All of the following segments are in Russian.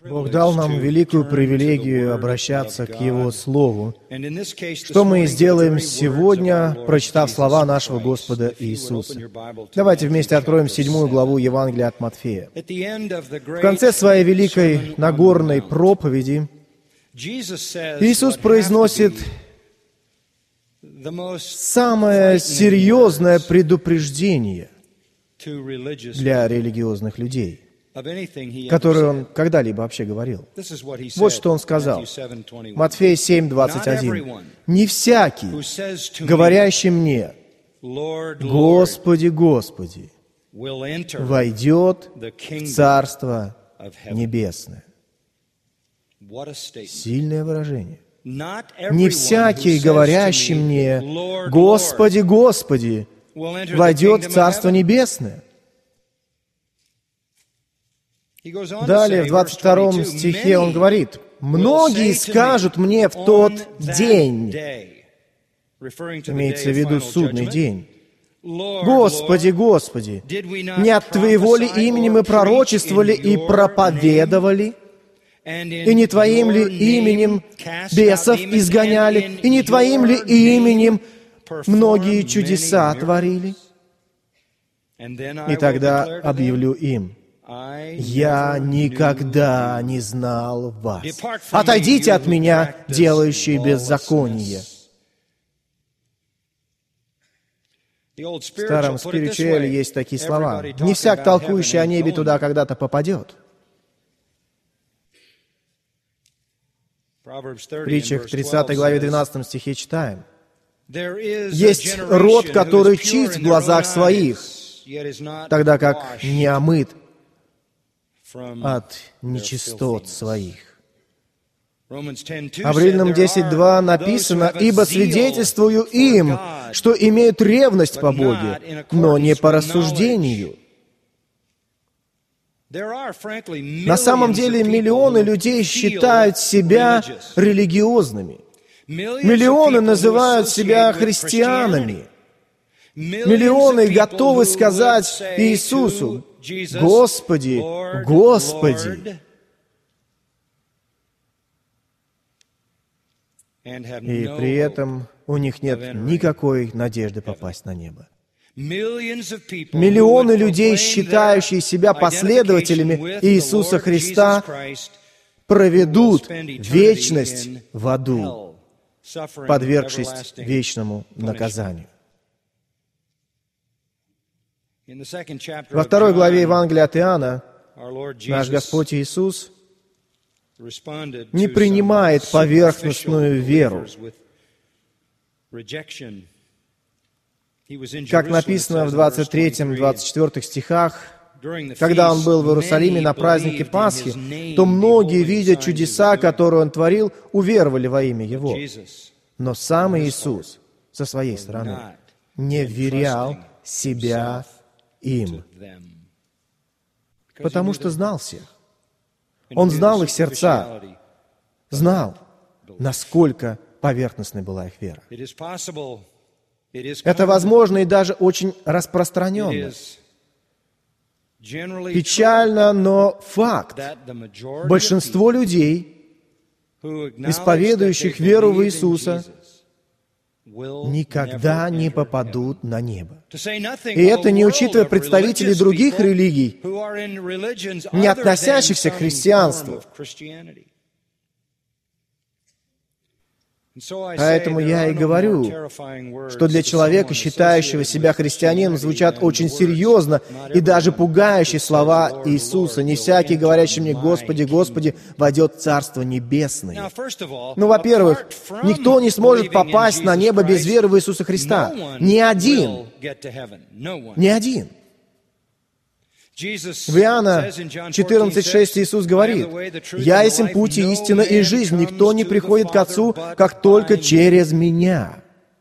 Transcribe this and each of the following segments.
Бог дал нам великую привилегию обращаться к Его Слову, что мы и сделаем сегодня, прочитав слова нашего Господа Иисуса. Давайте вместе откроем 7 главу Евангелия от Матфея. В конце своей великой Нагорной проповеди Иисус произносит самое серьезное предупреждение для религиозных людей, которое Он когда-либо вообще говорил. Вот что Он сказал. Матфея 7:21. «Не всякий, говорящий мне, Господи, Господи, войдет в Царство Небесное». Сильное выражение. «Не всякий, говорящий мне, Господи, Господи, войдет в Царство Небесное». Далее, в 22 стихе он говорит, «Многие скажут мне в тот день», имеется в виду судный день, «Господи, Господи, не от Твоего ли имени мы пророчествовали и проповедовали? И не Твоим ли именем бесов изгоняли? И не Твоим ли именем многие чудеса творили?» И тогда объявлю им, «Я никогда не знал вас. Отойдите от меня, делающие беззаконие». В старом спиричуэле есть такие слова. «Не всяк, толкующий о небе, туда когда-то попадет». В притчах 30 главе 12 стихе читаем. «Есть род, который чист в глазах своих, тогда как не омыт от нечистот своих». А в Римлянам 10:2 написано, «Ибо свидетельствую им, что имеют ревность по Боге, но не по рассуждению». На самом деле миллионы людей считают себя религиозными. Миллионы называют себя христианами. Миллионы готовы сказать Иисусу, «Господи, Господи». И при этом у них нет никакой надежды попасть на небо. Миллионы людей, считающие себя последователями Иисуса Христа, проведут вечность в аду, подвергшись вечному наказанию. Во 2 главе Евангелия от Иоанна наш Господь Иисус не принимает поверхностную веру. Как написано в 23-24 стихах, когда Он был в Иерусалиме на празднике Пасхи, то многие, видя чудеса, которые Он творил, уверовали во имя Его. Но сам Иисус со своей стороны не вверял себя им, потому что знал всех. Он знал их сердца, знал, насколько поверхностной была их вера. Это возможно и даже очень распространенно. Печально, но факт. Большинство людей, исповедующих веру в Иисуса, никогда не попадут на небо. И это не учитывая представителей других религий, не относящихся к христианству. Поэтому я и говорю, что для человека, считающего себя христианином, звучат очень серьезно и даже пугающие слова Иисуса. «Не всякий, говорящий мне, Господи, Господи, войдет в Царство Небесное». Ну, во-первых, никто не сможет попасть на небо без веры в Иисуса Христа. Ни один. Ни один. В Иоанна 14:6 Иисус говорит, «Я есть путь и истина и жизнь, никто не приходит к Отцу, как только через Меня».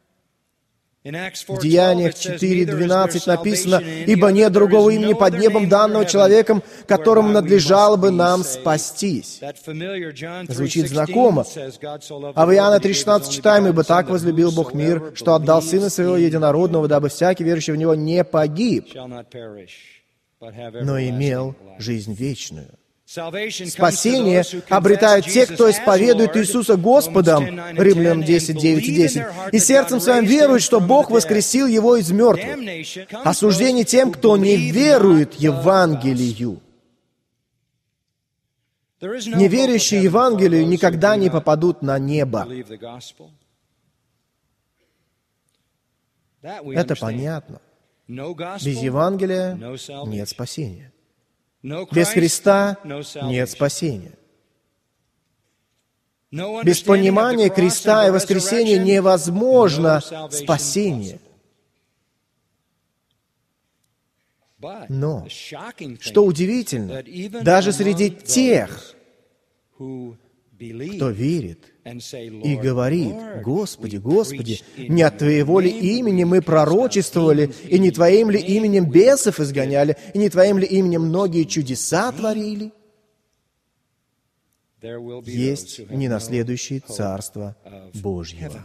В Деяниях 4:12 написано, «Ибо нет другого имени под небом, данного человеком, которому надлежало бы нам спастись». Звучит знакомо. А в Иоанна 3:16 читаем, «Ибо так возлюбил Бог мир, что отдал Сына Своего Единородного, дабы всякий, верующий в Него, не погиб, но имел жизнь вечную». Спасение обретают те, кто исповедует Иисуса Господом, Римлянам 10, 9 и 10, и сердцем своим верует, что Бог воскресил Его из мертвых. Осуждение тем, кто не верует Евангелию. Неверующие Евангелию никогда не попадут на небо. Это понятно. Без Евангелия нет спасения. Без Христа нет спасения. Без понимания креста и воскресения невозможно спасение. Но, что удивительно, даже среди тех, кто верит и говорит: «Господи, Господи, не от Твоего ли имени мы пророчествовали, и не Твоим ли именем бесов изгоняли, и не Твоим ли именем многие чудеса творили?» Есть ненаследующие Царство Божьего.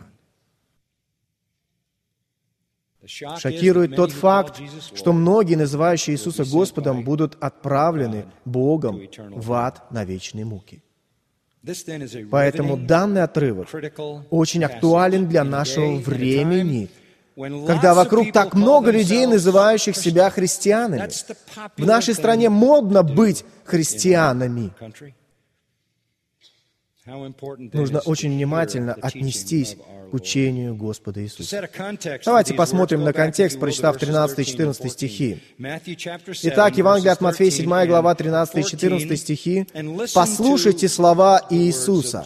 Шокирует тот факт, что многие, называющие Иисуса Господом, будут отправлены Богом в ад на вечные муки. Поэтому данный отрывок очень актуален для нашего времени, когда вокруг так много людей, называющих себя христианами. В нашей стране модно быть христианами. Нужно очень внимательно отнестись к учению Господа Иисуса. Давайте посмотрим на контекст, прочитав 13 и 14 стихи. Итак, Евангелие от Матфея, 7 глава, 13 и 14 стихи. «Послушайте слова Иисуса.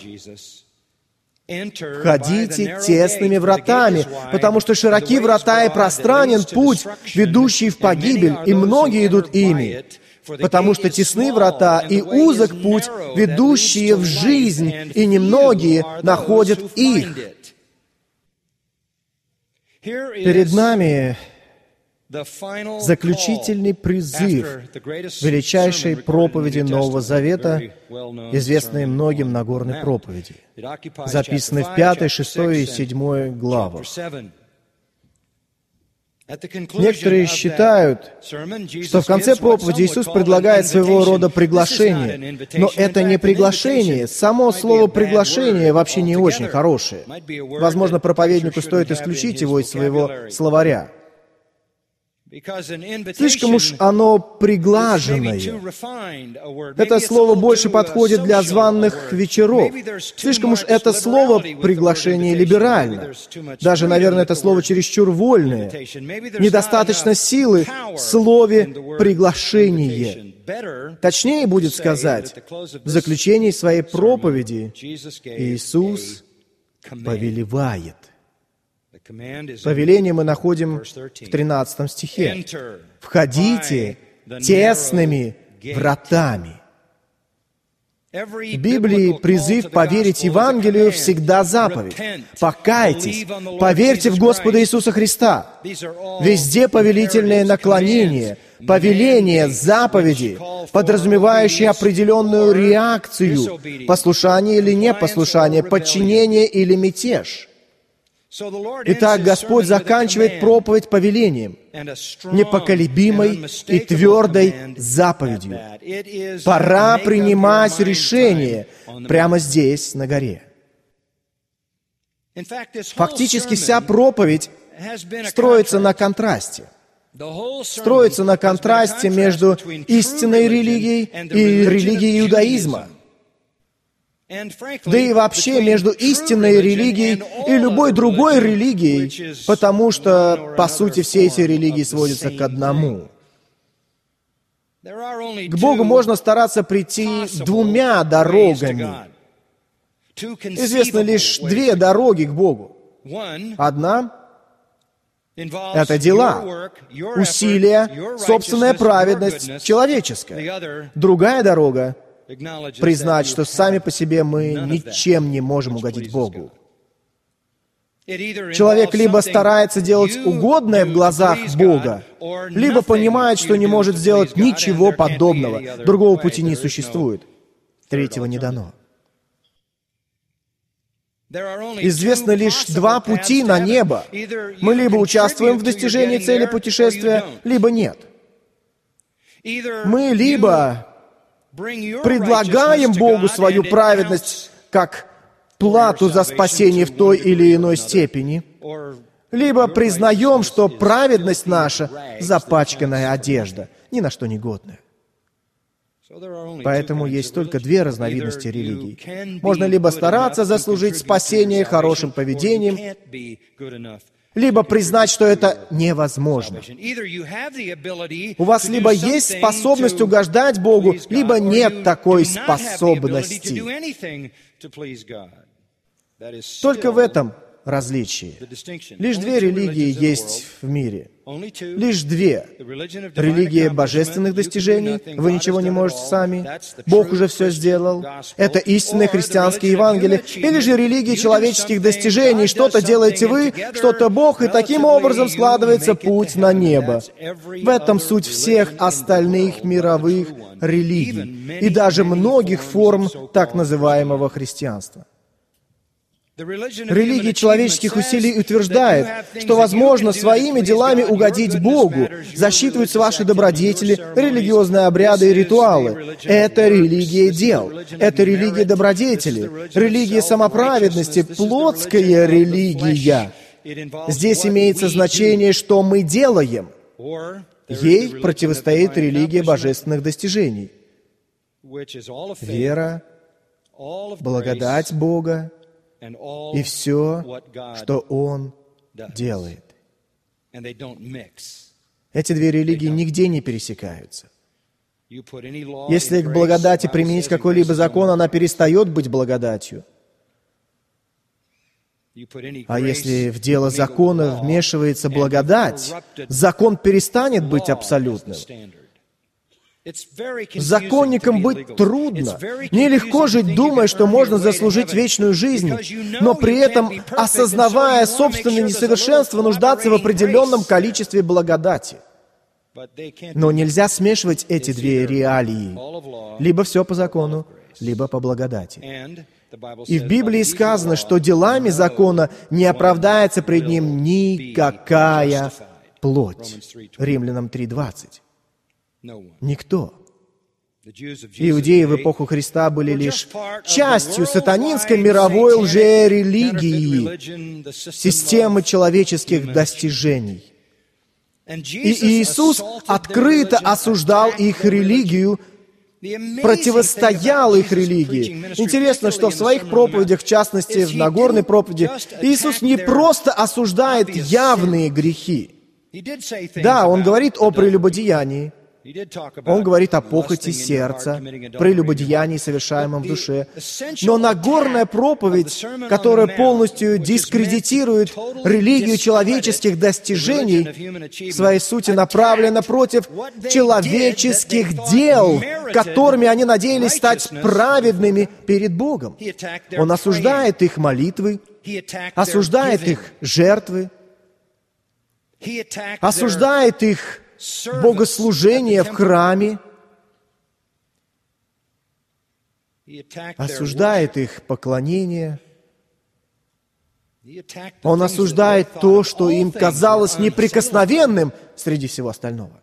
Входите тесными вратами, потому что широки врата и пространен путь, ведущий в погибель, и многие идут ими. Потому что тесны врата и узок путь, ведущие в жизнь, и немногие находят их». Перед нами заключительный призыв величайшей проповеди Нового Завета, известной многим Нагорной проповеди, записанной в 5, 6 и 7 главах. Некоторые считают, что в конце проповеди Иисус предлагает своего рода приглашение. Но это не приглашение. Само слово «приглашение» вообще не очень хорошее. Возможно, проповеднику стоит исключить его из своего словаря. Слишком уж оно приглаженное. Это слово больше подходит для званых вечеров. Слишком уж это слово «приглашение» либерально. Даже, наверное, это слово чересчур вольное. Недостаточно силы в слове «приглашение». Точнее будет сказать, в заключении своей проповеди Иисус повелевает. Повеление мы находим в 13 стихе. «Входите тесными вратами». В Библии призыв поверить Евангелию всегда заповедь. Покайтесь, поверьте в Господа Иисуса Христа. Везде повелительное наклонение, повеление, заповеди, подразумевающие определенную реакцию, послушание или непослушание, подчинение или мятеж. Итак, Господь заканчивает проповедь повелением, непоколебимой и твердой заповедью. Пора принимать решение прямо здесь, на горе. Фактически вся проповедь строится на контрасте. Строится на контрасте между истинной религией и религией иудаизма. Да и вообще между истинной религией и любой другой религией, потому что, по сути, все эти религии сводятся к одному. К Богу можно стараться прийти двумя дорогами. Известно лишь две дороги к Богу. Одна — это дела, усилия, собственная праведность человеческая. Другая дорога — признать, что сами по себе мы ничем не можем угодить Богу. Человек либо старается делать угодное в глазах Бога, либо понимает, что не может сделать ничего подобного. Другого пути не существует. Третьего не дано. Известно лишь два пути на небо. Мы либо участвуем в достижении цели путешествия, либо нет. Мы либо предлагаем Богу свою праведность как плату за спасение в той или иной степени, либо признаем, что праведность наша — запачканная одежда, ни на что не годная. Поэтому есть только две разновидности религий. Можно либо стараться заслужить спасение хорошим поведением, либо признать, что это невозможно. У вас либо есть способность угождать Богу, либо нет такой способности. Только в этом различие. Лишь две религии есть в мире. Лишь две. Религия божественных достижений. Вы ничего не можете сами. Бог уже все сделал. Это истинное христианское Евангелие. Или же религия человеческих достижений. Что-то делаете вы, что-то Бог, и таким образом складывается путь на небо. В этом суть всех остальных мировых религий и даже многих форм так называемого христианства. Религия человеческих усилий утверждает, что возможно своими делами угодить Богу, засчитываются ваши добродетели, религиозные обряды и ритуалы. Это религия дел, это религия добродетели, религия самоправедности, плотская религия. Здесь имеется значение, что мы делаем. Ей противостоит религия божественных достижений. Вера, благодать Бога, и все, что Он делает. Эти две религии нигде не пересекаются. Если к благодати применить какой-либо закон, она перестает быть благодатью. А если в дело закона вмешивается благодать, закон перестанет быть абсолютным. Законникам быть трудно. Нелегко жить, думая, что можно заслужить вечную жизнь, но при этом, осознавая собственное несовершенство, нуждаться в определенном количестве благодати. Но нельзя смешивать эти две реалии. Либо все по закону, либо по благодати. И в Библии сказано, что делами закона не оправдается пред ним никакая плоть. Римлянам 3:20. Никто. Иудеи в эпоху Христа были лишь частью сатанинской мировой лжерелигии, системы человеческих достижений. И Иисус открыто осуждал их религию, противостоял их религии. Интересно, что в своих проповедях, в частности, в Нагорной проповеди, Иисус не просто осуждает явные грехи. Да, Он говорит о прелюбодеянии, Он говорит о похоти сердца, прелюбодеянии, совершаемом в душе. Но Нагорная проповедь, которая полностью дискредитирует религию человеческих достижений, в своей сути направлена против человеческих дел, которыми они надеялись стать праведными перед Богом. Он осуждает их молитвы, осуждает их жертвы, осуждает их богослужение в храме, осуждает их поклонение. Он осуждает то, что им казалось неприкосновенным среди всего остального.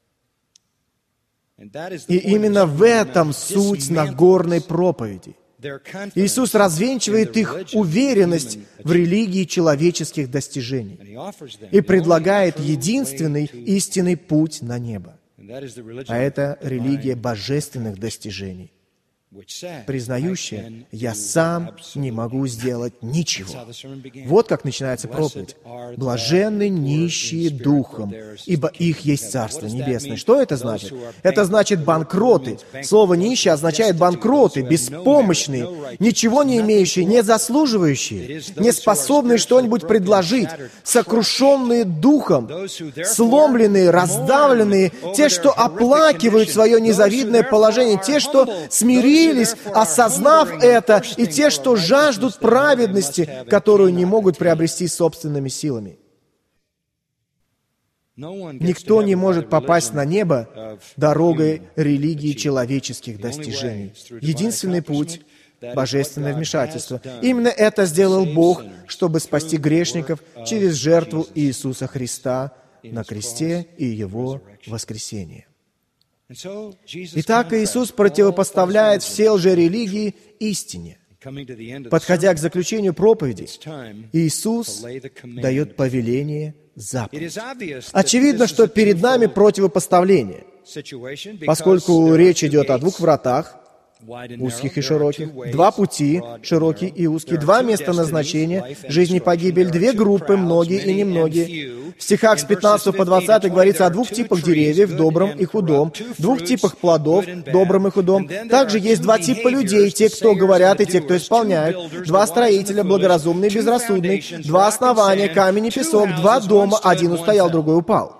И именно в этом суть Нагорной проповеди. Иисус развенчивает их уверенность в религии человеческих достижений и предлагает единственный истинный путь на небо. А это религия божественных достижений, признающая: «Я сам не могу сделать ничего». Вот как начинается проповедь. «Блаженны нищие духом, ибо их есть Царство Небесное». Что это значит? Это значит банкроты. Слово «нищие» означает банкроты, беспомощные, ничего не имеющие, не заслуживающие, не способные что-нибудь предложить, сокрушенные духом, сломленные, раздавленные, те, что оплакивают свое незавидное положение, те, что смирились, осознав это, и те, что жаждут праведности, которую не могут приобрести собственными силами. Никто не может попасть на небо дорогой религии человеческих достижений. Единственный путь — божественное вмешательство. Именно это сделал Бог, чтобы спасти грешников через жертву Иисуса Христа на кресте и Его воскресение. Итак, Иисус противопоставляет все лжерелигии истине. Подходя к заключению проповеди, Иисус дает повеление заповедь. Очевидно, что перед нами противопоставление, поскольку речь идет о двух вратах, узких и широких, два пути, широкий и узкий, два места назначения, жизнь и погибель, две группы, многие и немногие. В стихах с 15 по 20 говорится о двух типах деревьев, добром и худом, двух типах плодов, добром и худом. Также есть два типа людей, те, кто говорят, и те, кто исполняют, два строителя, благоразумный и безрассудный, два основания, камень и песок, два дома, один устоял, другой упал.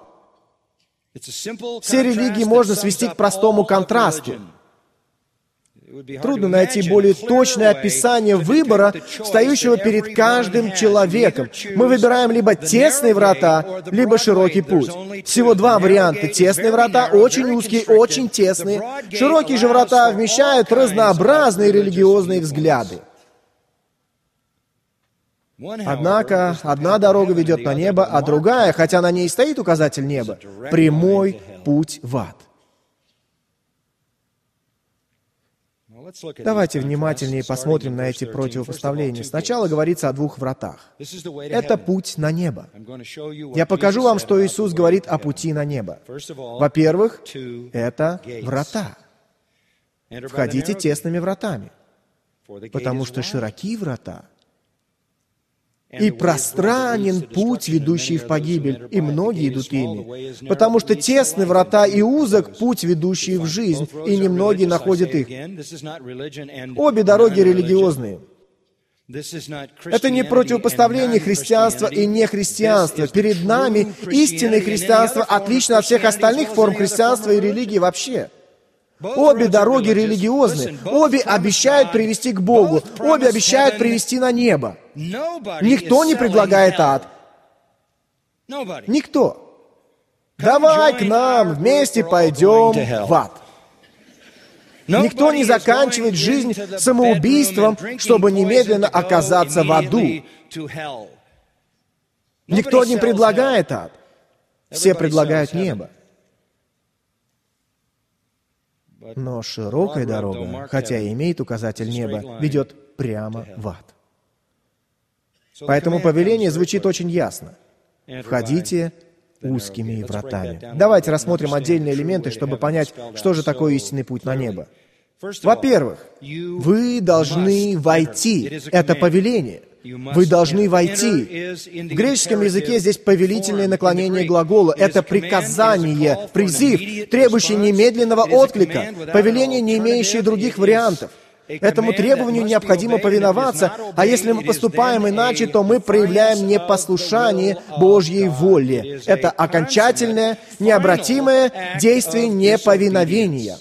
Все религии можно свести к простому контрасту. Трудно найти более точное описание выбора, стоящего перед каждым человеком. Мы выбираем либо тесные врата, либо широкий путь. Всего два варианта. Тесные врата очень узкие, очень тесные. Широкие же врата вмещают разнообразные религиозные взгляды. Однако, одна дорога ведет на небо, а другая, хотя на ней стоит указатель неба, прямой путь в ад. Давайте внимательнее посмотрим на эти противопоставления. Сначала говорится о двух вратах. Это путь на небо. Я покажу вам, что Иисус говорит о пути на небо. Во-первых, это врата. Входите тесными вратами, потому что широки врата, и пространен путь, ведущий в погибель, и многие идут ими. Потому что тесны врата и узок путь, ведущий в жизнь, и немногие находят их. Обе дороги религиозные. Это не противопоставление христианства и нехристианства. Перед нами истинное христианство отлично от всех остальных форм христианства и религии вообще. Обе дороги религиозны, обе обещают привести к Богу, обе обещают привести на небо. Никто не предлагает ад. Никто. Давай к нам, вместе пойдем в ад. Никто не заканчивает жизнь самоубийством, чтобы немедленно оказаться в аду. Никто не предлагает ад. Все предлагают небо. Но широкая дорога, хотя и имеет указатель неба, ведет прямо в ад. Поэтому повеление звучит очень ясно. Входите узкими вратами. Давайте рассмотрим отдельные элементы, чтобы понять, что же такое истинный путь на небо. Во-первых, вы должны войти. Это повеление. Вы должны войти. В греческом языке здесь повелительное наклонение глагола. Это приказание, призыв, требующий немедленного отклика, повеление, не имеющее других вариантов. Этому требованию необходимо повиноваться, а если мы поступаем иначе, то мы проявляем непослушание Божьей воле. Это окончательное, необратимое действие неповиновения.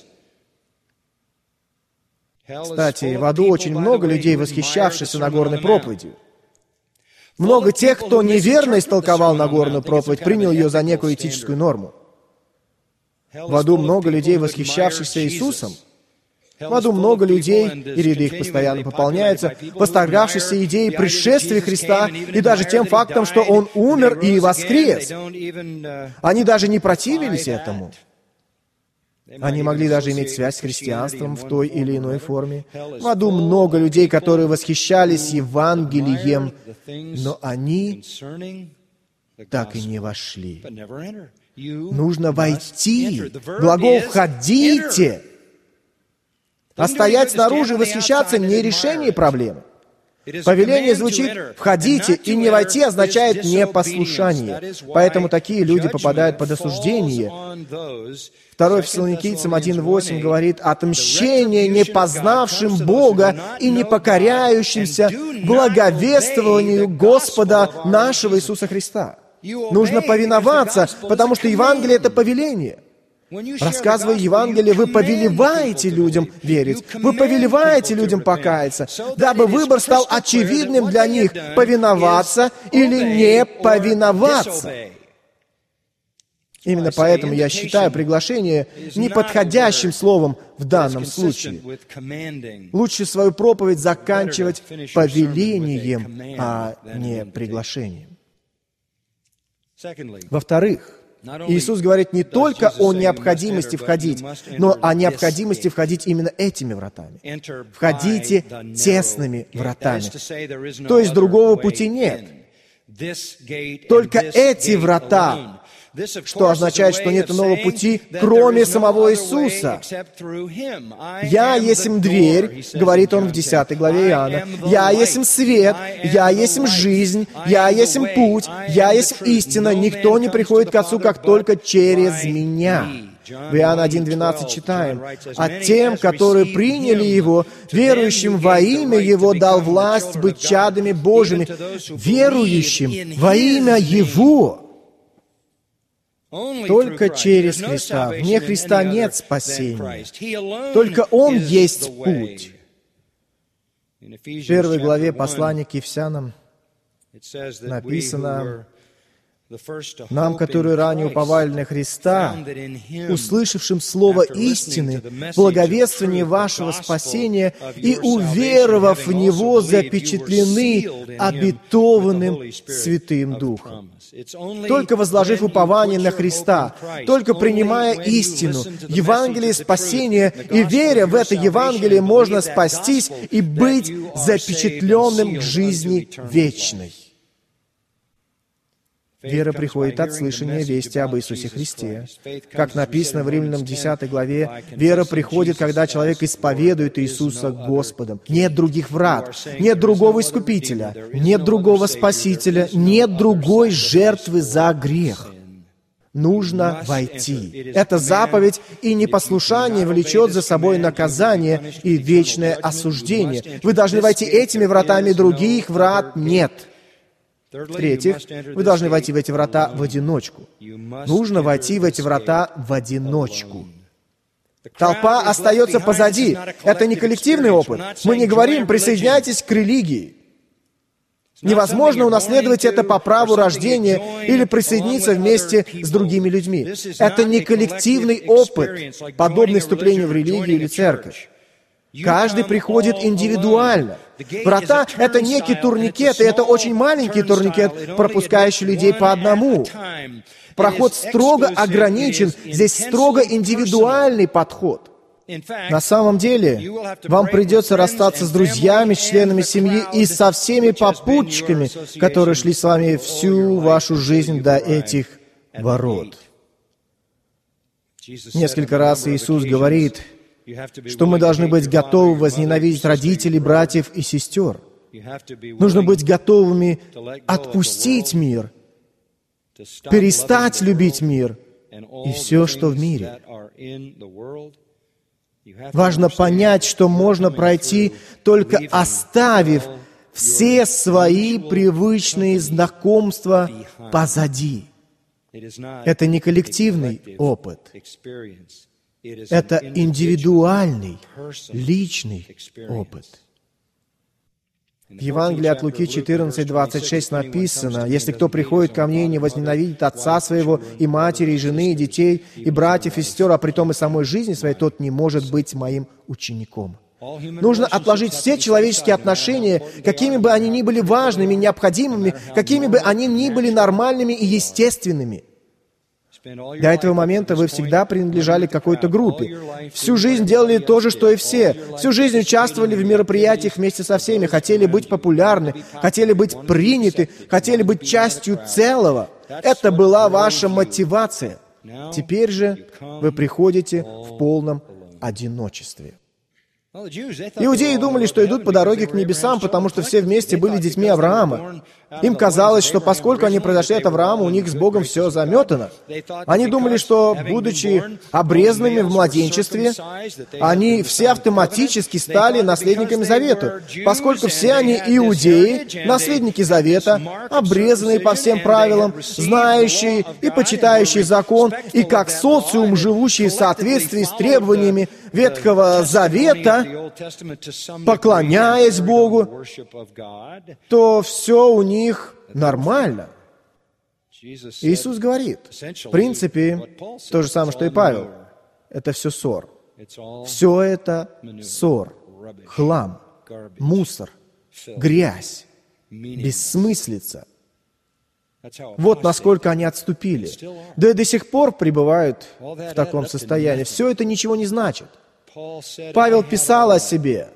Кстати, в аду очень много людей, восхищавшихся Нагорной проповедью. Много тех, кто неверно истолковал Нагорную проповедь, принял ее за некую этическую норму. В аду много людей, восхищавшихся Иисусом. В аду много людей, и ряды их постоянно пополняются, восторгавшихся идеей пришествия Христа и даже тем фактом, что Он умер и воскрес. Они даже не противились этому. Они могли даже иметь связь с христианством в той или иной форме. В аду много людей, которые восхищались Евангелием, но они так и не вошли. Нужно войти. Глагол «входите». А стоять снаружи и восхищаться не решение проблемы. Повеление звучит «входите», и «не войти» означает непослушание. Поэтому такие люди попадают под осуждение. 2 Фессалоникийцам 1:8 говорит: «Отмщение не познавшим Бога и не покоряющимся благовествованию Господа нашего Иисуса Христа». Нужно повиноваться, потому что Евангелие — это повеление. Рассказывая Евангелие, вы повелеваете людям верить, вы повелеваете людям покаяться, дабы выбор стал очевидным для них — повиноваться или не повиноваться. Именно поэтому я считаю приглашение неподходящим словом в данном случае. Лучше свою проповедь заканчивать повелением, а не приглашением. Во-вторых, Иисус говорит не только о необходимости входить, но о необходимости входить именно этими вратами. Входите тесными вратами. То есть другого пути нет. Только эти врата, что означает, что нет иного пути, кроме самого Иисуса. «Я есмь дверь», говорит он в 10 главе Иоанна. «Я есмь свет, я есмь жизнь, я есмь путь, я есмь истина. Никто не приходит к Отцу, как только через Меня». В Иоанна 1:12 читаем: «А тем, которые приняли Его, верующим во имя Его, дал власть быть чадами Божьими». Верующим во имя Его. Только через Христа. Вне Христа нет спасения. Только Он есть путь. В 1 главе послания к Ефесянам написано: «Нам, которые ранее уповали на Христа, услышавшим слово истины, благовествование вашего спасения и, уверовав в Него, запечатлены обетованным Святым Духом». Только возложив упование на Христа, только принимая истину, Евангелие спасения, и веря в это Евангелие, можно спастись и быть запечатленным к жизни вечной. Вера приходит от слышания вести об Иисусе Христе. Как написано в Римлянам 10 главе, вера приходит, когда человек исповедует Иисуса Господом. Нет других врат, нет другого Искупителя, нет другого Спасителя, нет другой жертвы за грех. Нужно войти. Это заповедь, и непослушание влечет за собой наказание и вечное осуждение. Вы должны войти этими вратами, других врат нет. В-третьих, вы должны войти в эти врата в одиночку. Нужно войти в эти врата в одиночку. Толпа остается позади. Это не коллективный опыт. Мы не говорим «присоединяйтесь к религии». Невозможно унаследовать это по праву рождения или присоединиться вместе с другими людьми. Это не коллективный опыт, подобный вступлению в религию или церковь. Каждый приходит индивидуально. Врата — это некий турникет, и это очень маленький турникет, пропускающий людей по одному. Проход строго ограничен, здесь строго индивидуальный подход. На самом деле, вам придется расстаться с друзьями, с членами семьи и со всеми попутчиками, которые шли с вами всю вашу жизнь до этих ворот. Несколько раз Иисус говорит, что мы должны быть готовы возненавидеть родителей, братьев и сестер. Нужно быть готовыми отпустить мир, перестать любить мир и все, что в мире. Важно понять, что можно пройти, только оставив все свои привычные знакомства позади. Это не коллективный опыт. Это индивидуальный, личный опыт. В Евангелии от Луки 14:26 написано: «Если кто приходит ко мне и не возненавидит отца своего, и матери, и жены, и детей, и братьев, и сестер, а притом и самой жизни своей, тот не может быть моим учеником». Нужно отложить все человеческие отношения, какими бы они ни были важными, необходимыми, какими бы они ни были нормальными и естественными. До этого момента вы всегда принадлежали к какой-то группе. Всю жизнь делали то же, что и все. Всю жизнь участвовали в мероприятиях вместе со всеми, хотели быть популярны, хотели быть приняты, хотели быть частью целого. Это была ваша мотивация. Теперь же вы приходите в полном одиночестве. Иудеи думали, что идут по дороге к небесам, потому что все вместе были детьми Авраама. Им казалось, что поскольку они произошли от Авраама, у них с Богом все заметано. Они думали, что, будучи обрезанными в младенчестве, они все автоматически стали наследниками Завета. Поскольку все они иудеи, наследники Завета, обрезанные по всем правилам, знающие и почитающие закон, и как социум, живущий в соответствии с требованиями Ветхого Завета, поклоняясь Богу, то все у них нормально. Иисус говорит, в принципе, то же самое, что и Павел. Это все ссор. Все это ссор, хлам, мусор, грязь, бессмыслица. Вот насколько они отступили. Да и до сих пор пребывают в таком состоянии. Все это ничего не значит. Павел писал о себе.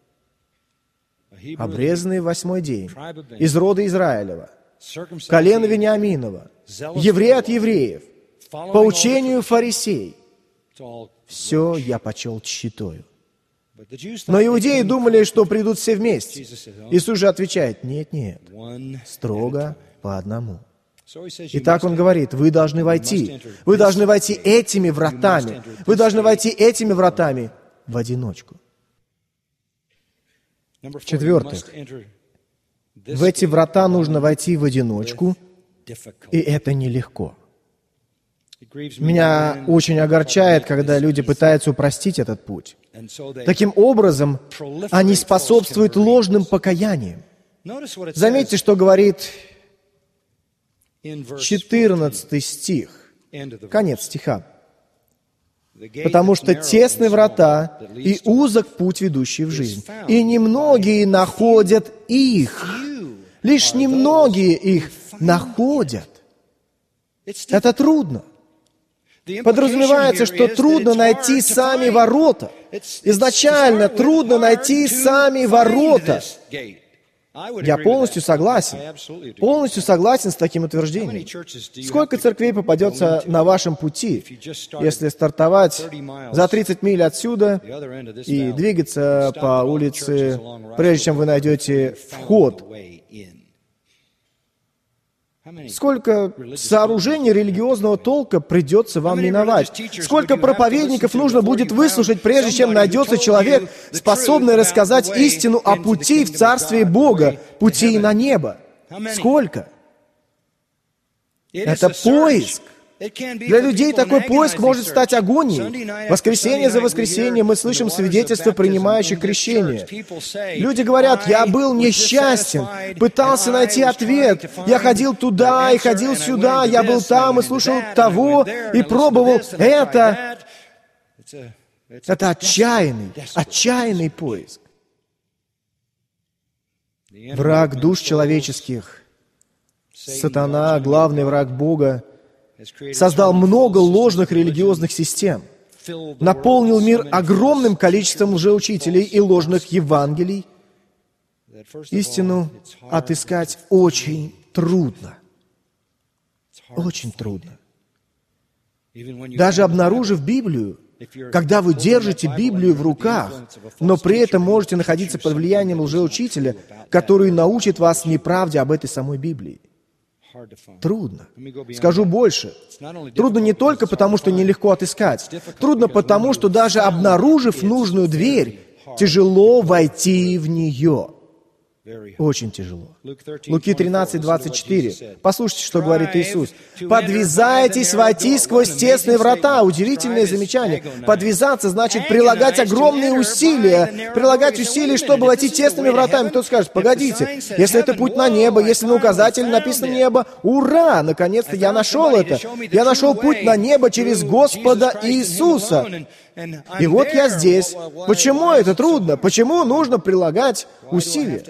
Обрезанный в 8-й день, из рода Израилева, колено Вениаминова, еврей от евреев, по учению фарисей. Все я почел тщетою. Но иудеи думали, что придут все вместе. Иисус же отвечает: нет, нет, строго по одному. Итак, он говорит: вы должны войти. Вы должны войти этими вратами. Вы должны войти этими вратами в одиночку. В-четвертых, в эти врата нужно войти в одиночку, и это нелегко. Меня очень огорчает, когда люди пытаются упростить этот путь. Таким образом, они способствуют ложным покаяниям. Заметьте, что говорит 14 стих, конец стиха. «Потому что тесны врата и узок путь, ведущий в жизнь, и немногие находят их». Лишь немногие их находят. Это трудно. Подразумевается, что трудно найти сами ворота. Изначально трудно найти сами ворота. Я полностью согласен с таким утверждением. Сколько церквей попадется на вашем пути, если стартовать за 30 миль отсюда и двигаться по улице, прежде чем вы найдете вход? Сколько сооружений религиозного толка придется вам миновать? Сколько проповедников нужно будет выслушать, прежде чем найдется человек, способный рассказать истину о пути в Царствие Бога, пути на небо? Сколько? Это поиск. Для людей такой поиск может стать агонией. Воскресенье за воскресеньем мы слышим свидетельства принимающих крещение. Люди говорят: я был несчастен, пытался найти ответ, я ходил туда и ходил сюда, я был там и слушал того, и пробовал это. Это отчаянный поиск. Враг душ человеческих, сатана, главный враг Бога, создал много ложных религиозных систем, наполнил мир огромным количеством лжеучителей и ложных Евангелий. Истину отыскать очень трудно. Очень трудно. Даже обнаружив Библию, когда вы держите Библию в руках, но при этом можете находиться под влиянием лжеучителя, который научит вас неправде об этой самой Библии. Трудно. Скажу больше. Трудно не только потому, что нелегко отыскать. Трудно потому, что даже обнаружив нужную дверь, тяжело войти в нее. Очень тяжело. Луки 13:24. Послушайте, что говорит Иисус. «Подвязайтесь войти сквозь тесные врата». Удивительное замечание. Подвязаться значит прилагать огромные усилия. Прилагать усилия, чтобы войти тесными вратами. Кто скажет: погодите, если это путь на небо, если на указателе написано небо, ура! Наконец-то я нашел это. Я нашел путь на небо через Господа Иисуса. И вот я здесь. Почему это трудно? Почему нужно прилагать усилия?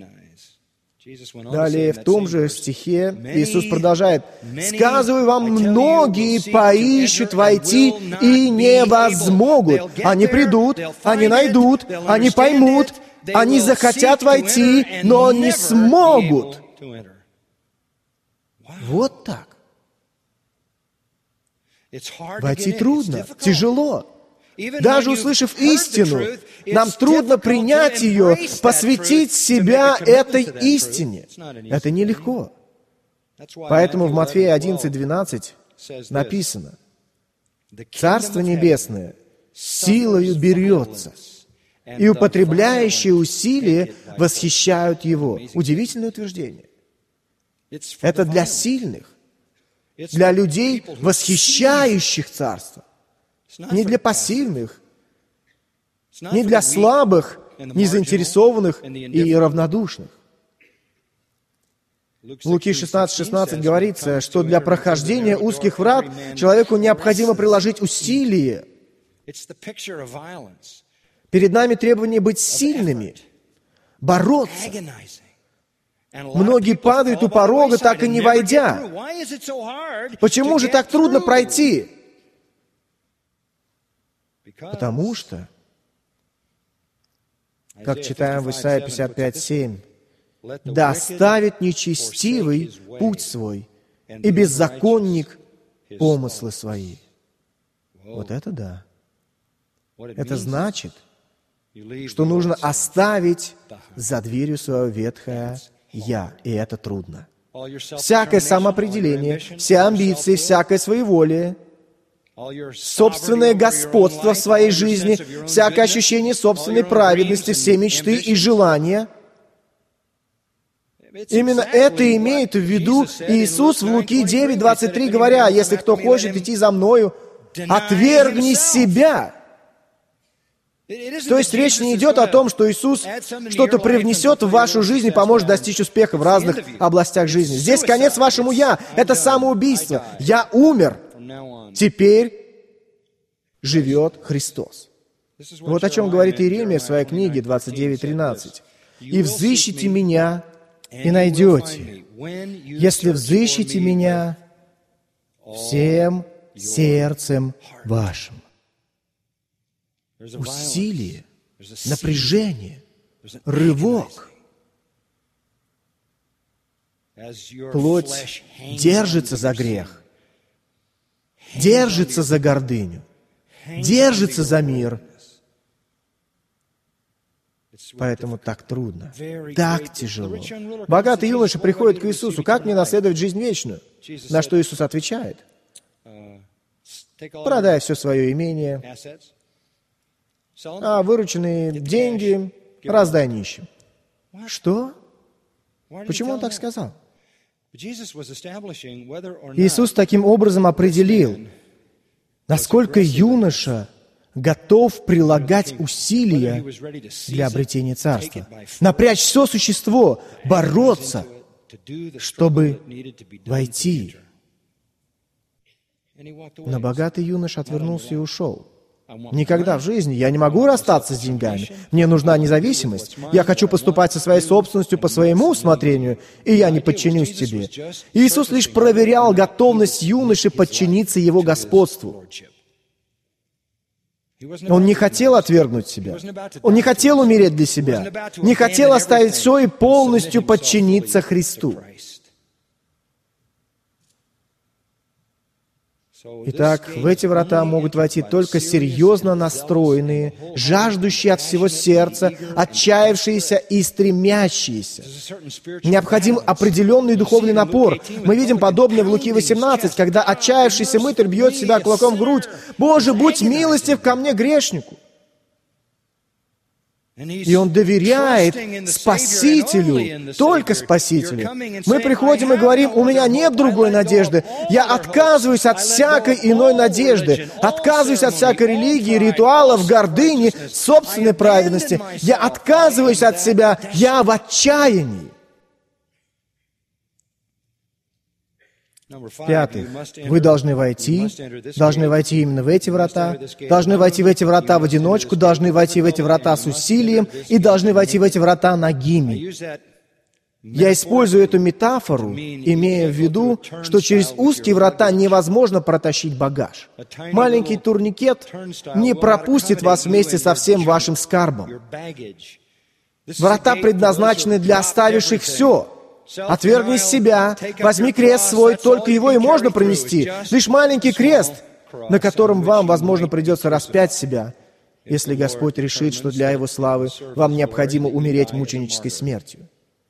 Далее, в том же стихе, Иисус продолжает: «Сказываю вам, многие поищут войти и не возмогут». Они придут, они найдут, они поймут, они захотят войти, но не смогут. Вот так. Войти трудно, тяжело. Даже услышав истину, нам трудно принять ее, посвятить себя этой истине. Это нелегко. Поэтому в Матфея 11:12 написано: «Царство Небесное силою берется, и употребляющие усилия восхищают его». Удивительное утверждение. Это для сильных, для людей, восхищающих царство. Не для пассивных, не для слабых, незаинтересованных и равнодушных. В Луки 16:16 говорится, что для прохождения узких врат человеку необходимо приложить усилия. Перед нами требование быть сильными, бороться. Многие падают у порога, так и не войдя. Почему же так трудно пройти? Потому что, как читаем в Исайя 55:7, «Да оставит нечестивый путь свой, и беззаконник помыслы свои». Вот это да. Это значит, что нужно оставить за дверью свое ветхое «я», и это трудно. Всякое самоопределение, все амбиции, всякое своеволие, собственное господство в своей жизни, всякое ощущение собственной праведности, все мечты и желания. Именно это имеет в виду Иисус в Луки 9:23, говоря: «Если кто хочет идти за Мною, отвергни себя». То есть речь не идет о том, что Иисус что-то привнесет в вашу жизнь и поможет достичь успеха в разных областях жизни. Здесь конец вашему «я». Это самоубийство. «Я умер». Теперь живет Христос. Вот о чем говорит Иеремия в своей книге 29:13. «И взыщите Меня, и найдете, если взыщите Меня всем сердцем вашим». Усилие, напряжение, рывок. Плоть держится за грех, держится за гордыню, держится за мир. Поэтому так трудно, так тяжело. Богатый юноша приходит к Иисусу: «Как мне наследовать жизнь вечную?» На что Иисус отвечает: «Продай все свое имение, а вырученные деньги раздай нищим». Что? Почему он так сказал? Иисус таким образом определил, насколько юноша готов прилагать усилия для обретения царства, напрячь все существо, бороться, чтобы войти. Но богатый юноша отвернулся и ушел. Никогда в жизни я не могу расстаться с деньгами. Мне нужна независимость. Я хочу поступать со своей собственностью по своему усмотрению, и я не подчинюсь тебе. Иисус лишь проверял готовность юноши подчиниться его господству. Он не хотел отвергнуть себя. Он не хотел умереть для себя. Не хотел оставить все и полностью подчиниться Христу. Итак, в эти врата могут войти только серьезно настроенные, жаждущие от всего сердца, отчаявшиеся и стремящиеся. Необходим определенный духовный напор. Мы видим подобное в Луки 18, когда отчаявшийся мытарь бьет себя кулаком в грудь: «Боже, будь милостив ко мне, грешнику!» И он доверяет Спасителю, только Спасителю. Мы приходим и говорим: «У меня нет другой надежды. Я отказываюсь от всякой иной надежды, отказываюсь от всякой религии, ритуалов, гордыни, собственной праведности. Я отказываюсь от себя, я в отчаянии». В-пятых, вы должны войти именно в эти врата, должны войти в эти врата в одиночку, должны войти в эти врата с усилием и должны войти в эти врата нагими. Я использую эту метафору, имея в виду, что через узкие врата невозможно протащить багаж. Маленький турникет не пропустит вас вместе со всем вашим скарбом. Врата предназначены для оставивших все. Отвергни себя, возьми крест свой, только его и можно пронести. Лишь маленький крест, на котором вам, возможно, придется распять себя, если Господь решит, что для Его славы вам необходимо умереть мученической смертью.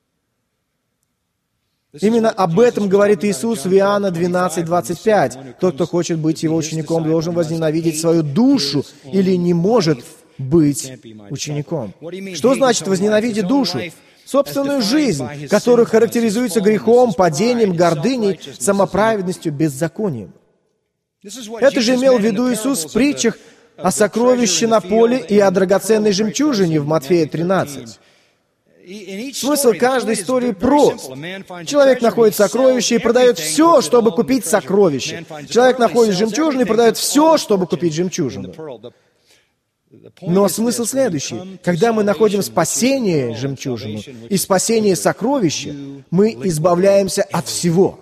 Именно об этом говорит Иисус в Иоанна 12:25. Тот, кто хочет быть Его учеником, должен возненавидеть свою душу или не может быть учеником. Что значит возненавидеть душу? Собственную жизнь, которая характеризуется грехом, падением, гордыней, самоправедностью, беззаконием. Это же имел в виду Иисус в притчах о сокровище на поле и о драгоценной жемчужине в Матфея 13. Смысл каждой истории прост. Человек находит сокровище и продает все, чтобы купить сокровище. Человек находит жемчужину и продает все, чтобы купить жемчужину. Но смысл следующий. Когда мы находим спасение, жемчужину, и спасение сокровища, мы избавляемся от всего.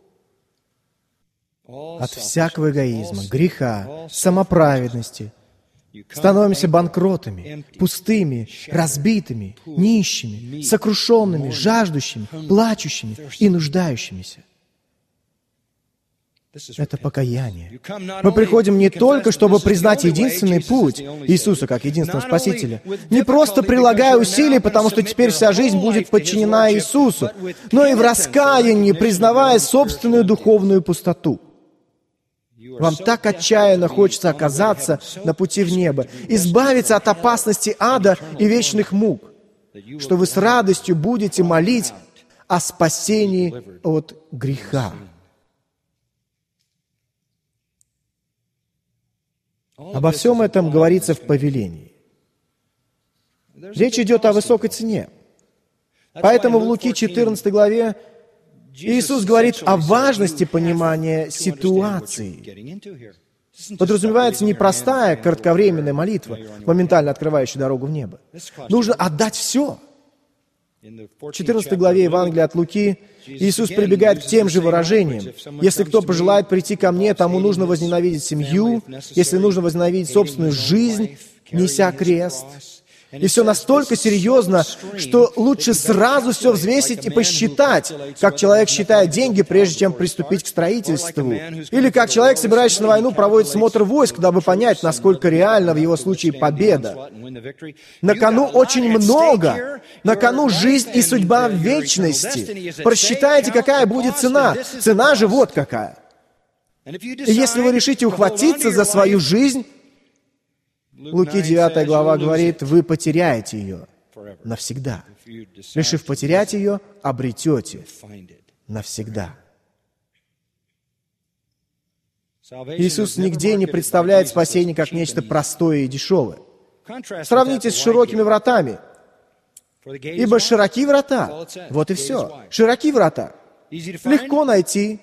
От всякого эгоизма, греха, самоправедности. Становимся банкротами, пустыми, разбитыми, нищими, сокрушенными, жаждущими, плачущими и нуждающимися. Это покаяние. Мы приходим не только, чтобы признать единственный путь Иисуса как единственного Спасителя, не просто прилагая усилий, потому что теперь вся жизнь будет подчинена Иисусу, но и в раскаянии, признавая собственную духовную пустоту. Вам так отчаянно хочется оказаться на пути в небо, избавиться от опасности ада и вечных мук, что вы с радостью будете молить о спасении от греха. Обо всем этом говорится в повелении. Речь идет о высокой цене. Поэтому в Луки 14 главе Иисус говорит о важности понимания ситуации. Подразумевается не простая, кратковременная молитва, моментально открывающая дорогу в небо. Нужно отдать все. В 14 главе Евангелия от Луки Иисус прибегает к тем же выражениям. «Если кто пожелает прийти ко мне, тому нужно возненавидеть семью, если нужно возненавидеть собственную жизнь, неся крест». И все настолько серьезно, что лучше сразу все взвесить и посчитать, как человек считает деньги, прежде чем приступить к строительству. Или как человек, собирающийся на войну, проводит смотр войск, дабы понять, насколько реальна в его случае победа. На кону очень много. На кону жизнь и судьба в вечности. Просчитайте, какая будет цена. Цена же вот какая. И если вы решите ухватиться за свою жизнь, Луки 9 глава говорит, вы потеряете ее навсегда. Решив потерять ее, обретете навсегда. Иисус нигде не представляет спасение как нечто простое и дешевое. Сравните с широкими вратами. Ибо широки врата. Вот и все. Широки врата. Легко найти.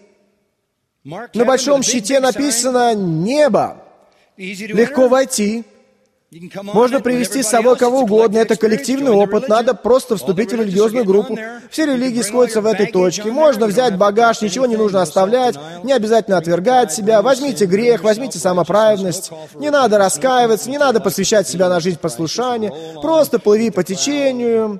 На большом щите написано «Небо». Легко войти. Можно привести с собой кого угодно, это коллективный опыт, надо просто вступить в религиозную группу. Все религии сходятся в этой точке. Можно взять багаж, ничего не нужно оставлять, не обязательно отвергать себя. Возьмите грех, возьмите самоправедность. Не надо раскаиваться, не надо посвящать себя на жизнь послушания. Просто плыви по течению.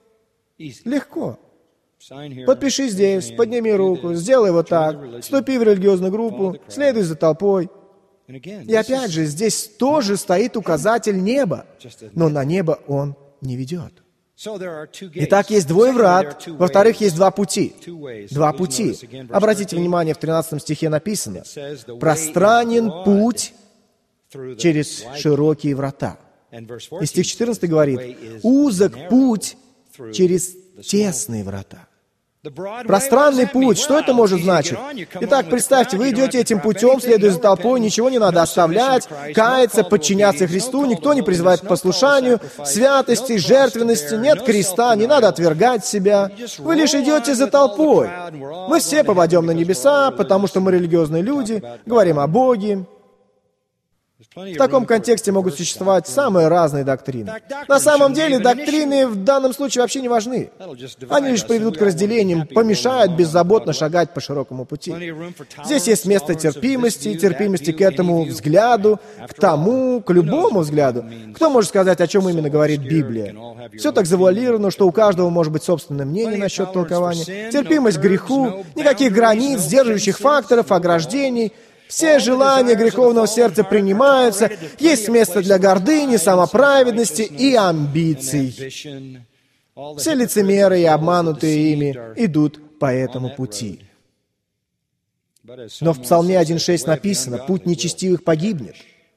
Легко. Подпиши здесь, подними руку, сделай вот так, вступи в религиозную группу, следуй за толпой. И опять же, здесь тоже стоит указатель неба, но на небо он не ведет. Итак, есть двое врат, во-вторых, есть два пути. Два пути. Обратите внимание, в 13 стихе написано, «Пространен путь через широкие врата». И стих 14 говорит, «Узок путь через тесные врата». Пространный путь, что это может значить? Итак, представьте, вы идете этим путем, следуя за толпой, ничего не надо оставлять, каяться, подчиняться Христу, никто не призывает к послушанию, святости, жертвенности, нет креста, не надо отвергать себя. Вы лишь идете за толпой. Мы все попадем на небеса, потому что мы религиозные люди, говорим о Боге. В таком контексте могут существовать самые разные доктрины. На самом деле, доктрины в данном случае вообще не важны. Они лишь приведут к разделениям, помешают беззаботно шагать по широкому пути. Здесь есть место терпимости к этому взгляду, к тому, к любому взгляду. Кто может сказать, о чем именно говорит Библия? Все так завуалировано, что у каждого может быть собственное мнение насчет толкования. Терпимость к греху, никаких границ, сдерживающих факторов, ограждений. Все желания греховного сердца принимаются, есть место для гордыни, самоправедности и амбиций. Все лицемеры и обманутые ими идут по этому пути. Но в Псалме 1.6 написано, «Путь нечестивых погибнет».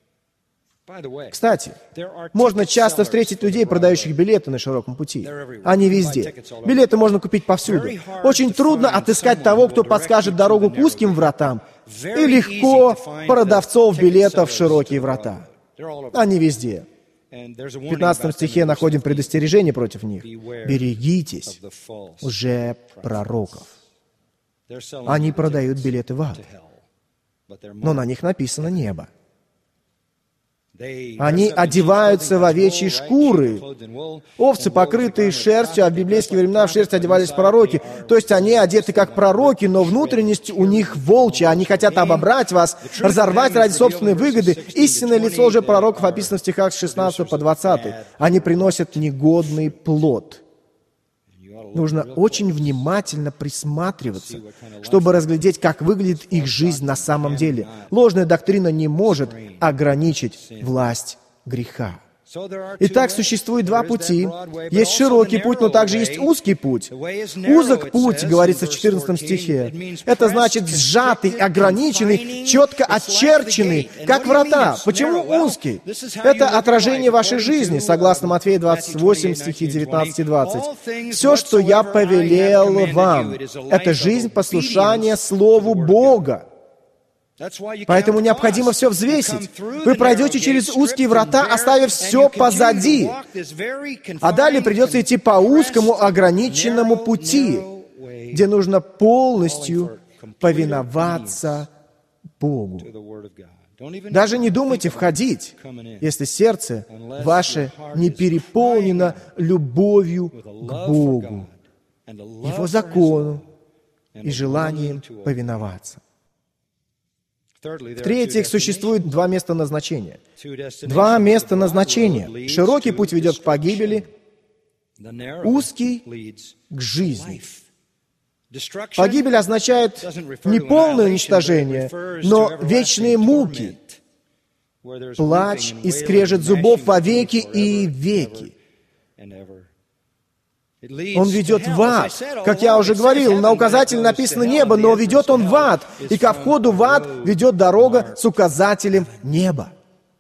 Кстати, можно часто встретить людей, продающих билеты на широком пути. Они везде. Билеты можно купить повсюду. Очень трудно отыскать того, кто подскажет дорогу к узким вратам, и легко продавцов билетов в широкие врата. Они везде. В 15 стихе находим предостережение против них. «Берегитесь лжепророков». Они продают билеты в ад, но на них написано «небо». Они одеваются в овечьи шкуры. Овцы, покрытые шерстью, а в библейские времена в шерсть одевались пророки. То есть они одеты как пророки, но внутренность у них волчья. Они хотят обобрать вас, разорвать ради собственной выгоды. Истинное лицо лжепророков описано в стихах с 16 по 20. Они приносят негодный плод. Нужно очень внимательно присматриваться, чтобы разглядеть, как выглядит их жизнь на самом деле. Ложная доктрина не может ограничить власть греха. Итак, существует два пути. Есть широкий путь, но также есть узкий путь. Узок путь, говорится в 14 стихе. Это значит сжатый, ограниченный, четко очерченный, как врата. Почему узкий? Это отражение вашей жизни, согласно Матфея 28, стихи 19 и 20. «Все, что я повелел вам, это жизнь послушания Слову Бога». Поэтому необходимо все взвесить. Вы пройдете через узкие врата, оставив все позади. А далее придется идти по узкому, ограниченному пути, где нужно полностью повиноваться Богу. Даже не думайте входить, если сердце ваше не переполнено любовью к Богу, Его закону и желанием повиноваться. В-третьих, существует два места назначения. Два места назначения. Широкий путь ведет к погибели, узкий — к жизни. Погибель означает не полное уничтожение, но вечные муки, плач и скрежет зубов во веки и веки. Он ведет в ад. Как я уже говорил, на указателе написано «небо», но ведет он в ад. И ко входу в ад ведет дорога с указателем «небо».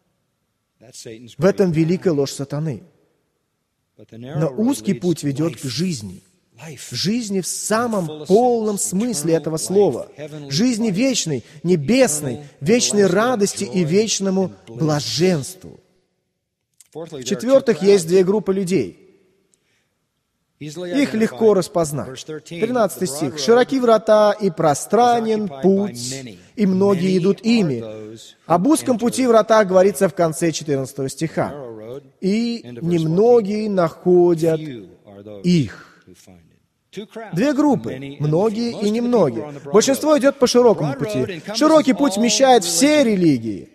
В этом великая ложь сатаны. Но узкий путь ведет к жизни. Жизни в самом полном смысле этого слова. Жизни вечной, небесной, вечной радости и вечному блаженству. В-четвертых, есть две группы людей. Их легко распознать. 13 стих. «Широки врата и пространен путь, и многие идут ими». Об узком пути врата говорится в конце 14 стиха. «И немногие находят их». Две группы, многие и немногие. Большинство идет по широкому пути. Широкий путь вмещает все религии.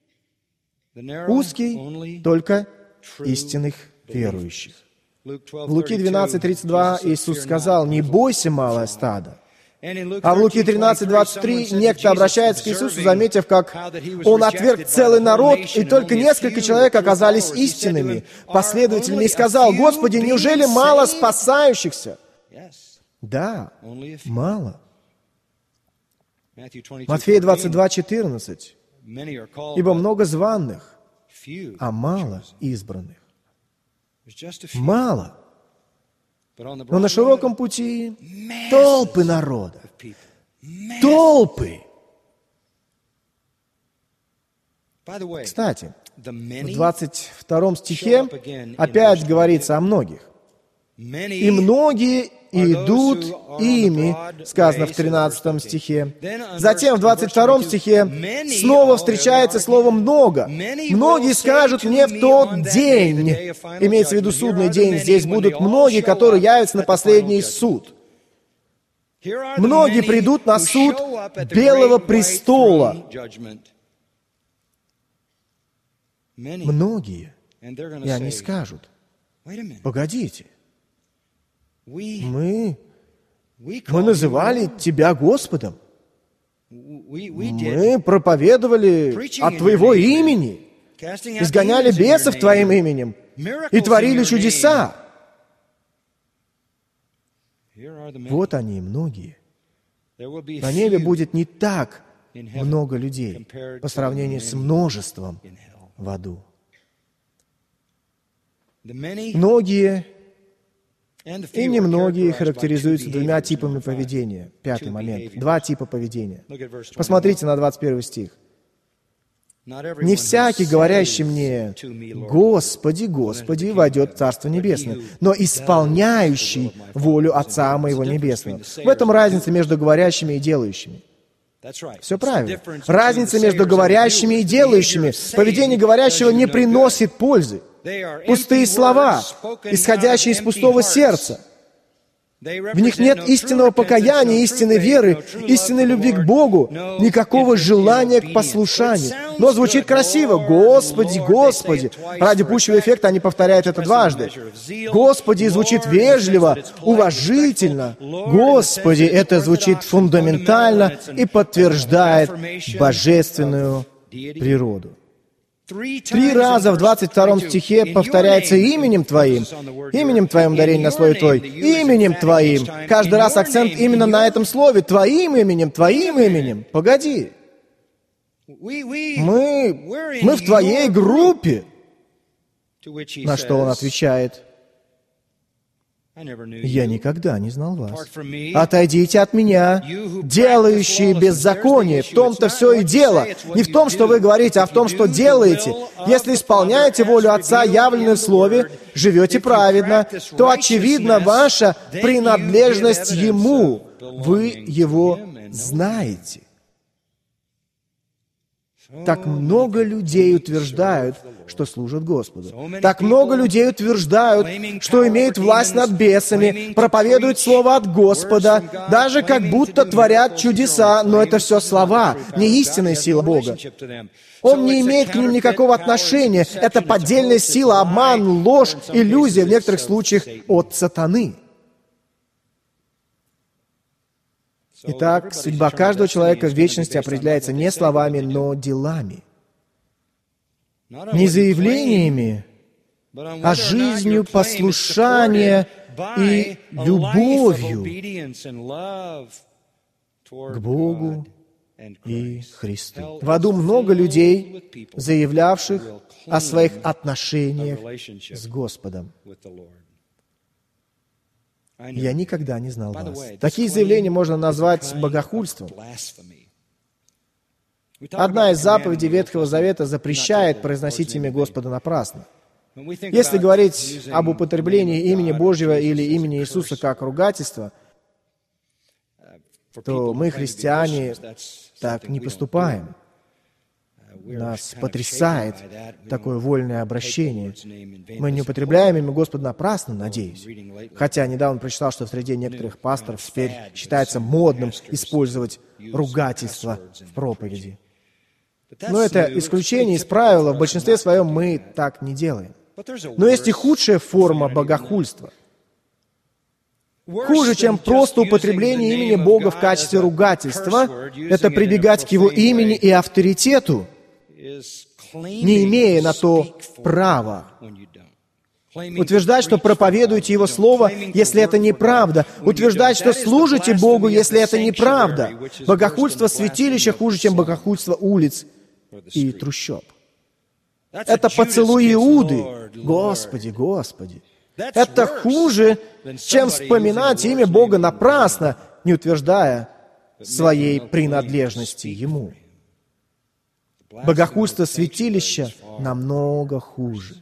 Узкий — только истинных верующих. В Луки 12:32 Иисус сказал: «Не бойся, малое стадо». А в Луки 13:23 некто обращается к Иисусу, заметив, как Он отверг целый народ, и только несколько человек оказались истинными, последовательными, и сказал: «Господи, неужели мало спасающихся?» Да, мало. Матфея 22:14. «Ибо много званых, а мало избранных». Мало. Но на широком пути толпы народа. Толпы. Кстати, в 22 стихе опять говорится о многих. «И многие идут ими», сказано в 13 стихе. Затем в 22 стихе снова встречается слово «много». «Многие скажут мне в тот день», имеется в виду судный день, здесь будут многие, которые явятся на последний суд. Многие придут на суд Белого престола. Многие. И они скажут: «Погодите, мы называли Тебя Господом. Мы проповедовали от Твоего имени, изгоняли бесов Твоим именем и творили чудеса». Вот они, многие. На небе будет не так много людей по сравнению с множеством в аду. Многие и немногие характеризуются двумя типами поведения. Пятый момент. Два типа поведения. Посмотрите на 21 стих. «Не всякий, говорящий мне: Господи, Господи, войдет в Царство Небесное, но исполняющий волю Отца Моего Небесного». В этом разница между говорящими и делающими. Все правильно. Разница между говорящими и делающими. Поведение говорящего не приносит пользы. Пустые слова, исходящие из пустого сердца. В них нет истинного покаяния, истинной веры, истинной любви к Богу, никакого желания к послушанию. Но звучит красиво. Господи, Господи. Ради пущего эффекта они повторяют это дважды. Господи звучит вежливо, уважительно. Господи, это звучит фундаментально и подтверждает божественную природу. 3 раза в 22 стихе повторяется именем Твоим. Именем Твоим ударение на слове Твой. Именем Твоим. Каждый раз акцент именно на этом слове. Твоим именем, Твоим именем. Погоди. Мы в Твоей группе. На что он отвечает: «Я никогда не знал вас. Отойдите от меня, делающие беззаконие». В том-то все и дело. Не в том, что вы говорите, а в том, что делаете. Если исполняете волю Отца, явленную в Слове, живете праведно, то, очевидно, ваша принадлежность Ему. Вы Его знаете. Так много людей утверждают, что служат Господу. Так много людей утверждают, что имеют власть над бесами, проповедуют Слово от Господа, даже как будто творят чудеса, но это все слова, не истинная сила Бога. Он не имеет к ним никакого отношения. Это поддельная сила, обман, ложь, иллюзия, в некоторых случаях от сатаны. Итак, судьба каждого человека в вечности определяется не словами, но делами. Не заявлениями, а жизнью послушания и любовью к Богу и Христу. В аду много людей, заявлявших о своих отношениях с Господом. «Я никогда не знал вас». Такие заявления можно назвать богохульством. Одна из заповедей Ветхого Завета запрещает произносить имя Господа напрасно. Если говорить об употреблении имени Божьего или имени Иисуса как ругательство, то мы, христиане, так не поступаем. Нас потрясает такое вольное обращение. Мы не употребляем имя Господа напрасно, надеюсь. Хотя недавно прочитал, что в среде некоторых пасторов теперь считается модным использовать ругательство в проповеди. Но это исключение из правила. В большинстве своем мы так не делаем. Но есть и худшая форма богохульства. Хуже, чем просто употребление имени Бога в качестве ругательства, это прибегать к Его имени и авторитету, не имея на то права. Утверждать, что проповедуете Его Слово, если это неправда. Утверждать, что служите Богу, если это неправда. Богохульство святилища хуже, чем богохульство улиц и трущоб. Это поцелуй Иуды. Господи, Господи. Это хуже, чем вспоминать имя Бога напрасно, не утверждая своей принадлежности Ему. Богохульство святилища намного хуже.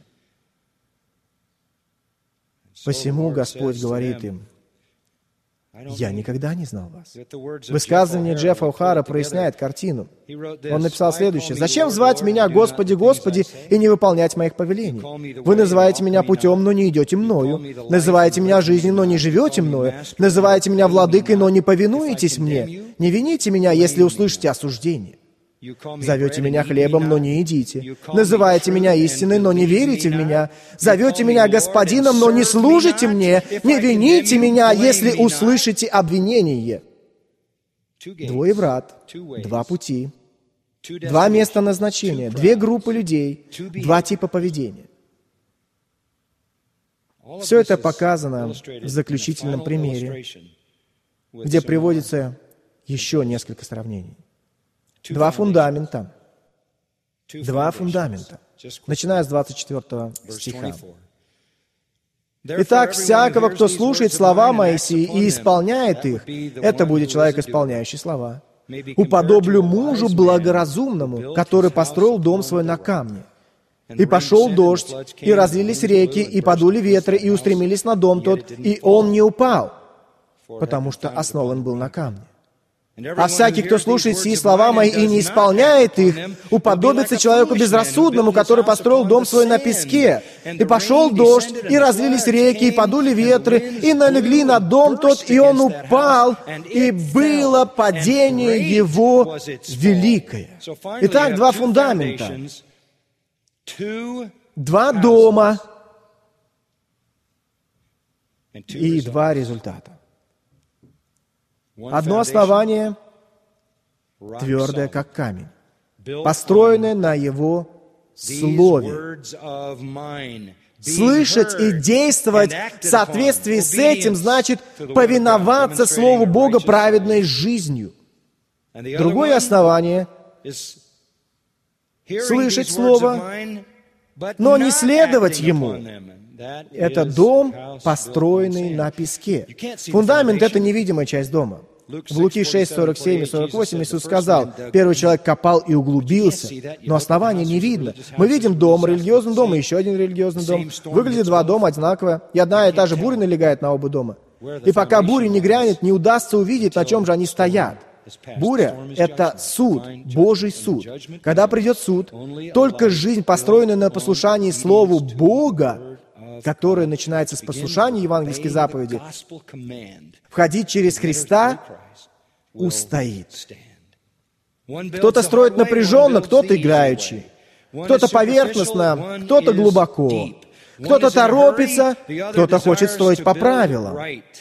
Посему Господь говорит им: «Я никогда не знал вас». Высказывание Джеффа О'Хара проясняет картину. Он написал следующее: «Зачем звать меня Господи, Господи, и не выполнять моих повелений? Вы называете меня путем, но не идете мною. Называете меня жизнью, но не живете мною. Называете меня владыкой, но не повинуетесь мне. Не вините меня, если услышите осуждение. Зовете меня хлебом, но не едите. Называете меня истиной, но не верите в меня. Зовете меня господином, но не служите мне. Не вините меня, если услышите обвинение». 2 врат, 2 пути, 2 места назначения, 2 группы людей, 2 типа поведения. Все это показано в заключительном примере, где приводится еще несколько сравнений. 2 фундамента. 2 фундамента. Начиная с 24 стиха. «Итак, всякого, кто слушает слова Моисии и исполняет их, это будет человек, исполняющий слова, уподоблю мужу благоразумному, который построил дом свой на камне. И пошел дождь, и разлились реки, и подули ветры, и устремились на дом тот, и он не упал, потому что основан был на камне. А всякий, кто слушает сии слова мои и не исполняет их, уподобится человеку безрассудному, который построил дом свой на песке. И пошел дождь, и разлились реки, и подули ветры, и налегли на дом тот, и он упал, и было падение его великое. Итак, два фундамента, два дома и два результата. Одно основание твердое, как камень, построенное на Его Слове. Слышать и действовать в соответствии с этим значит повиноваться Слову Бога праведной жизнью. Другое основание — слышать Слово, но не следовать Ему. Это дом, построенный на песке. Фундамент — это невидимая часть дома. В Луки 6, 47 и 48 Иисус сказал, первый человек копал и углубился, но основания не видно. Мы видим дом, религиозный дом и еще один религиозный дом. Выглядят два дома одинаково, и одна и та же буря налегает на оба дома. И пока буря не грянет, не удастся увидеть, на чем же они стоят. Буря — это суд, Божий суд. Когда придет суд, только жизнь, построенная на послушании Слову Бога, которая начинается с послушания евангельской заповеди, входить через Христа, устоит. Кто-то строит напряженно, кто-то играючи, кто-то поверхностно, кто-то глубоко, кто-то торопится, кто-то хочет строить по правилам.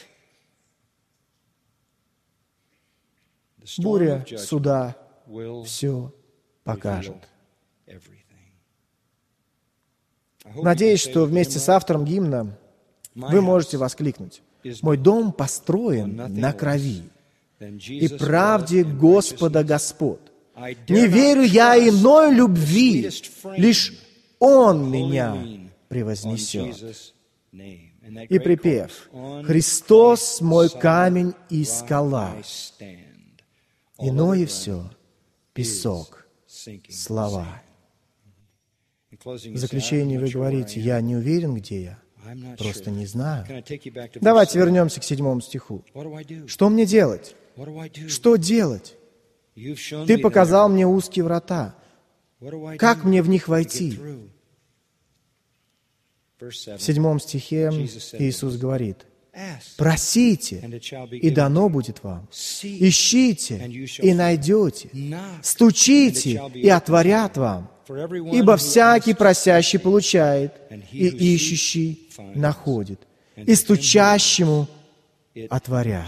Буря суда все покажет. Надеюсь, что вместе с автором гимна вы можете воскликнуть: «Мой дом построен на крови и правде Господа Господ. Не верю я иной любви, лишь Он меня превознесет». И припев: «Христос мой камень и скала, иное все песок, слова». В заключение вы говорите: «Я не уверен, где я, просто не знаю». Давайте вернемся к 7 стиху. Что мне делать? Что делать? Ты показал мне узкие врата. Как мне в них войти? В 7 стихе Иисус говорит: «Просите, и дано будет вам. Ищите, и найдете. Стучите, и отворят вам. Ибо всякий просящий получает, и ищущий находит, и стучащему отворят».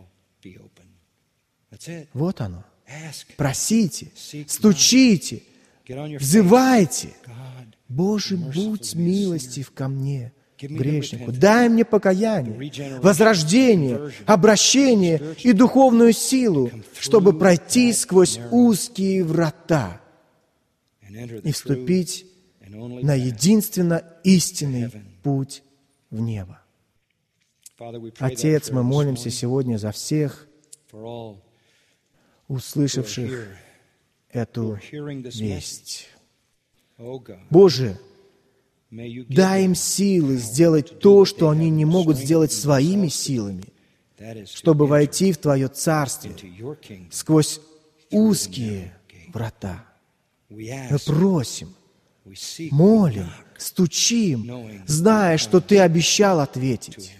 Вот оно. Просите, стучите, взывайте. «Боже, будь милостив ко мне, грешнику, дай мне покаяние, возрождение, обращение и духовную силу, чтобы пройти сквозь узкие врата и вступить на единственно истинный путь в небо». Отец, мы молимся сегодня за всех, услышавших эту весть. Боже, дай им силы сделать то, что они не могут сделать своими силами, чтобы войти в Твое Царствие сквозь узкие врата. Мы просим, молим, стучим, зная, что Ты обещал ответить.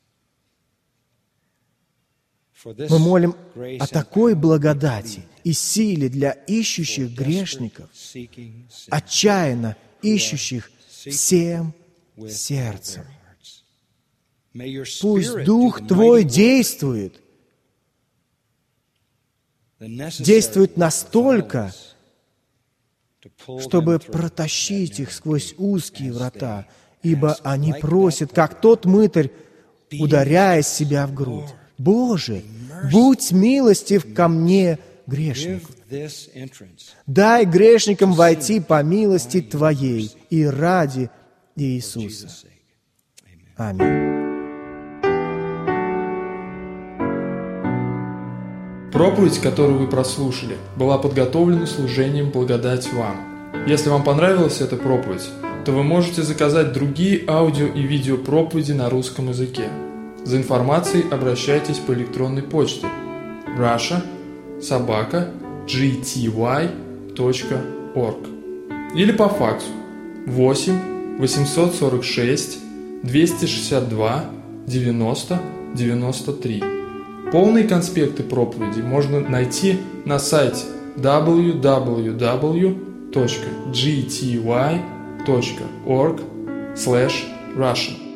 Мы молим о такой благодати и силе для ищущих грешников, отчаянно ищущих всем сердцем. Пусть Дух Твой действует настолько, чтобы протащить их сквозь узкие врата, ибо они просят, как тот мытарь, ударяя себя в грудь: «Боже, будь милостив ко мне, грешнику». Дай грешникам войти по милости Твоей и ради Иисуса. Аминь. Проповедь, которую вы прослушали, была подготовлена служением «Благодать вам». Если вам понравилась эта проповедь, то вы можете заказать другие аудио и видео проповеди на русском языке. За информацией обращайтесь по электронной почте russia@ecc.org. gty.org или по факсу 8 846 262 90 93. Полные конспекты проповеди можно найти на сайте www.gty.org/Russian.